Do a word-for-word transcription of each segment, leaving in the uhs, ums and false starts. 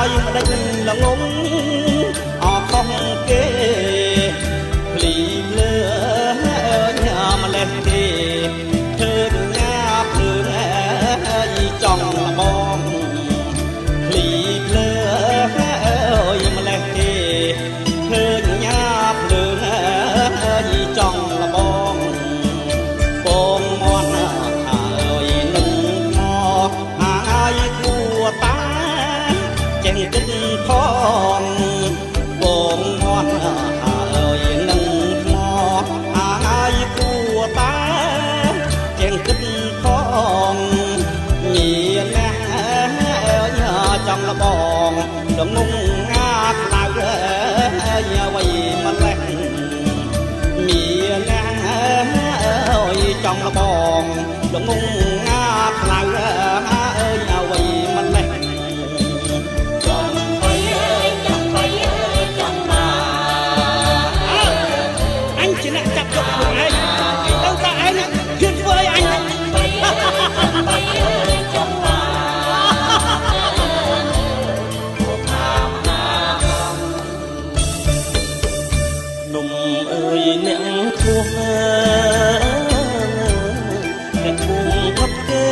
យមិនដេចល្ងងអស់ខំគេភ្លីលើញ៉ាំម្លេះទេឃើញញ៉ាភ្លើងអើយចង់លបងភ្លីលើអើយម្លេះទេឃើញញ៉ាភ្លើងអើយចង់លបងបងមន់អើយនឹងមកអាយគួតាចេះគិតផងបងមន់អើយនឹងមកអាយគួតាចេះគិតផងញៀនណាចង់លបងដងងងាខ្លៅអ្វីមិនលេះញៀនណាអើយចង់លបងដងងងាខ្លៅអើយអ្វីមិនលេះចាប់យកខ្លួនឯងទៅតាឯងជឿនធ្វើអីអញនំអើយអ្នកគោះអ្នកគង់ផុតគេ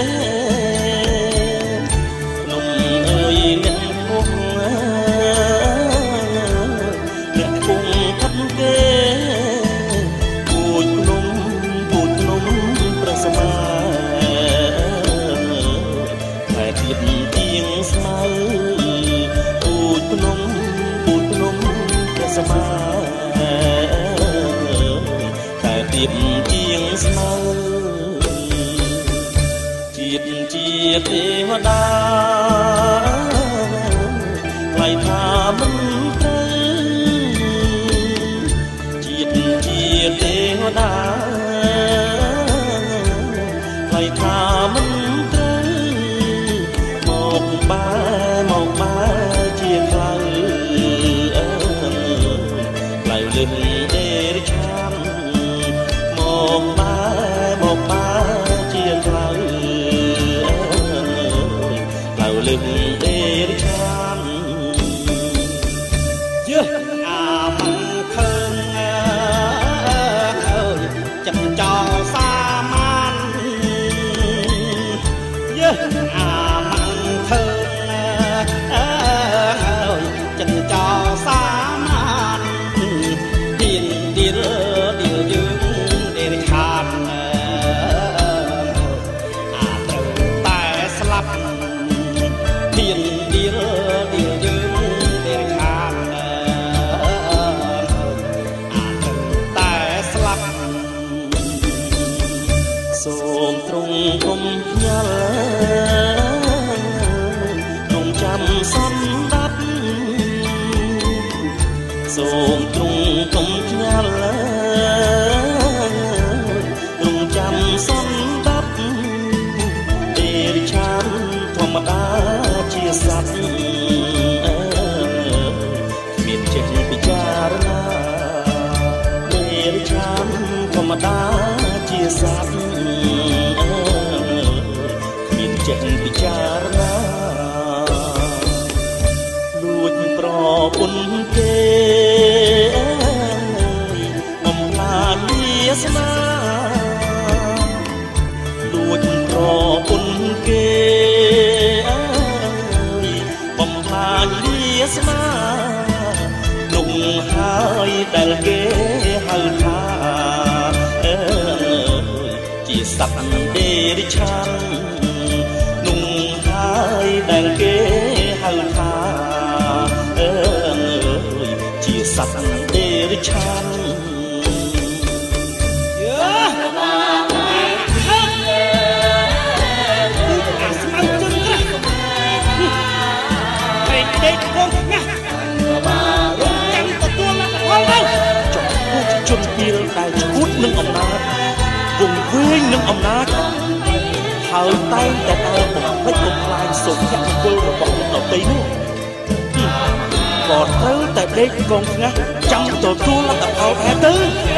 នំអើយអ្នកគោះអ្នកគង់ផុតគេស្មៅពូជភ្នំពូជភ្នំព្រះសមាតែទៀបជាងស្មៅជាតិជាទេវតាថ្លៃថាមិនត្រូវជាតិជាទេវតាថ្លៃថាមិនបែមកបែជាខ្លៅអើខ្លៅលឹងដេរឆានមកបែមកបែជាខ្លៅអើខ្លៅលឹងដេរឆានយឺអាមិនឃើញអើយចិត្តចោលសាមានយឺអាចិត្តចោលសាមានទៀនទៀលទៀលយើងដេរខានអាត្រូវតែស្លាប់ទៀនទៀលទៀលយើងដេរខានអាត្រូវតែស្លាប់សូមទ្រង់កុំខ្ញាល់ទ្រង់ចាំសំដាប់សូមទ្រង់កុំខ្ញាល់ទ្រង់ចាំសំដាប់ទេរឆានធម្មតាជាសត្វគ្មានចេះពិចារណាទេរឆានធម្មតាជាសត្វគ្មានចេះពិចារណាលួចប្រពន្ធគេស្មាលួចប្រពន្ធគេបំផ្លាញលាស្មានោះហើយដែលគេហៅថាអើជាសត្វដេរឆាននោះហើយដែលគេហៅថាអើជាសត្វដេរឆានដេកគង់ណារងចាំទទួលលទ្ធផលទៅចុះពួកជនពីលដែលឈួតនឹងអំណាចវង្វេងនឹងអំណាចហើយតែងតែដើរបំផ្លិចបំផ្លាញសុភមង្គលរបស់អ្នកដទៃនោះក៏ត្រូវតែដេកគង់ណាចាំទទួលលទ្ធផលដែរទៅ